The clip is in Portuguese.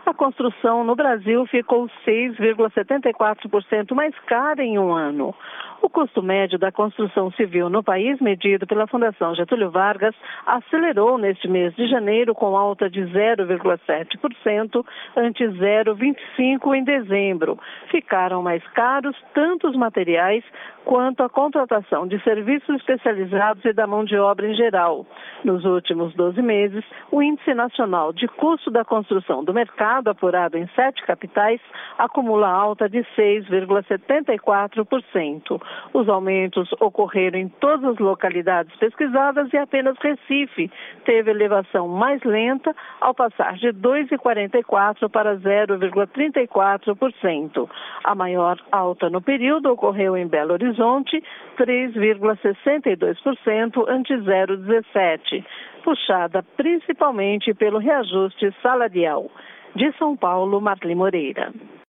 A construção no Brasil ficou 6,74% mais cara em um ano. O custo médio da construção civil no país, medido pela Fundação Getúlio Vargas, acelerou neste mês de janeiro com alta de 0,7%, ante 0,25% em dezembro. Ficaram mais caros tanto os materiais quanto a contratação de serviços especializados e da mão de obra em geral. Nos últimos 12 meses, o Índice Nacional de Custo da Construção do Mercado, apurado em 7 capitais, acumula alta de 6,74%. Os aumentos ocorreram em todas as localidades pesquisadas e apenas Recife teve elevação mais lenta, ao passar de 2,44% para 0,34%. A maior alta no período ocorreu em Belo Horizonte, 3,62% ante 0,17%, puxada principalmente pelo reajuste salarial. De São Paulo, Marli Moreira.